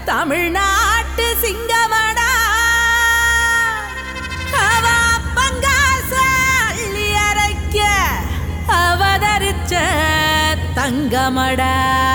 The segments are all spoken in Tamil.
தமிழ்நாட்டு சிங்கமடா அவ பங்காச அள்ளி அரைக்க அவதரிச்ச தங்கமடா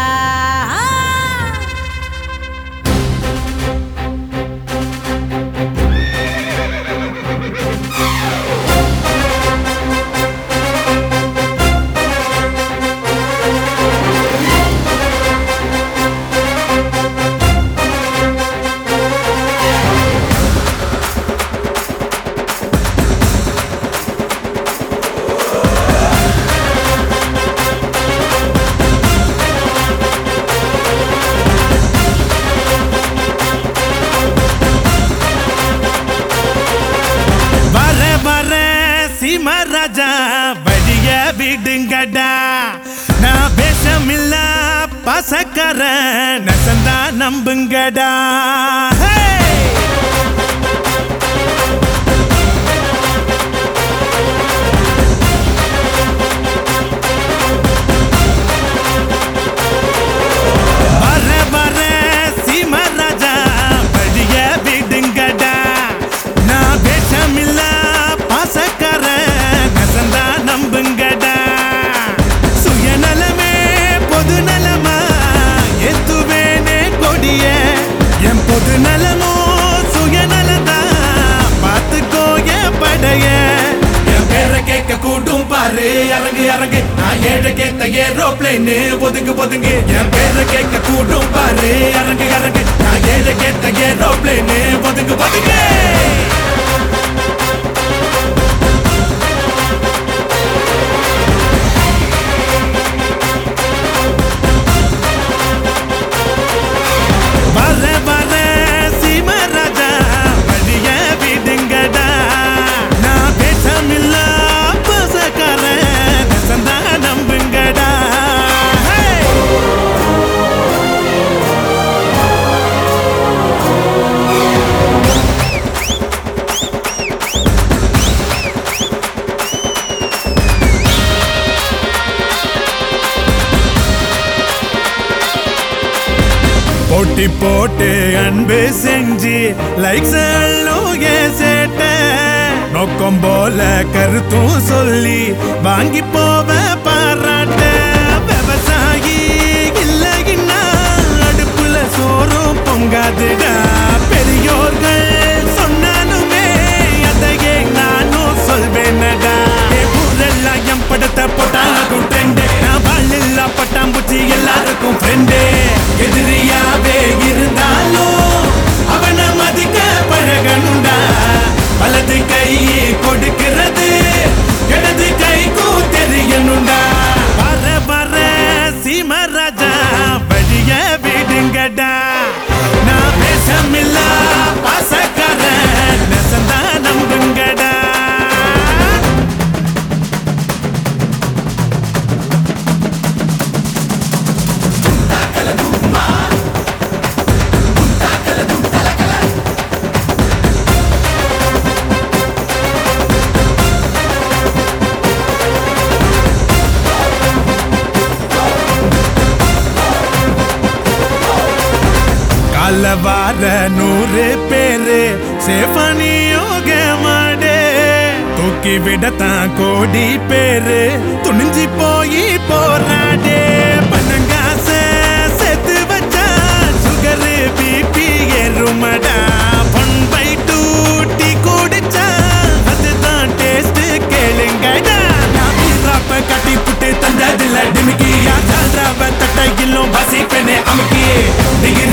ராஜா வழிய விடுங்கடா நான் பேசமில்ல பசக்கர நசந்தா நம்புங்கடா பொது நலமோ சுயநலதா பாத்துக்கோ என் படைய என் பேரை கேட்க கூட்டும் பாரு அரங்கு அரங்கு நான் ஏழை கேட்ட ஏரோப்ளேனு ஒதுங்கு ஒதுங்கு என் பேரை கேட்க கூட்டும் பாரு அரங்கு அரங்கு நான் ஏழை கேட்ட ஏரோப்ளேனு ஒதுங்கு ஒதுங்கு போட்டி போட்டு அன்பு செஞ்சு லைக்ஸ் சேட்ட நோக்கம் போல கருத்தும் சொல்லி வாங்கி போவ பாராட்ட விவசாயி இல்லைன்னா அடுப்புல சோறும் பொங்காதுடா பெரியோர்கள் சொன்னாலுமே அதையே நானும் சொல்வேனடா ஊரெல்லாம் என் படத்தை போட்டாலும் ட்ரெண்டு நான் வாழ் பட்டாம்பூச்சி எல்லாருக்கும் ஃப்ரெண்டு எதிரியாவே இருந்தாலும் அவனை மதிக்க பழகணுண்டா வலது கை கொடுக்கிறது இடது கைக்கும் தெரியணுண்டா வர வர சீமராஜா வழிய விடுங்கடா நான் பேசமில்ல பாசக்கார நெசந்தா நம்புங்கடா வார 100 பேரு சேஃபனியோக மாடே தூக்கி விடத்தான் கோடி பேரு துணிஞ்சி போய் போராடே பணங்காச செத்து வச்சா சுகரு பிபி ஏறுமடா 1/2 டீ குடிச்சா அதுதான் டேஸ்ட் கேளுங்கடா நான் ராப்ப கட்டி புட்டு தந்ததில்ல டிமிக்கி யார் தட்டையிலும் பசிப்பேனே அமுக்கி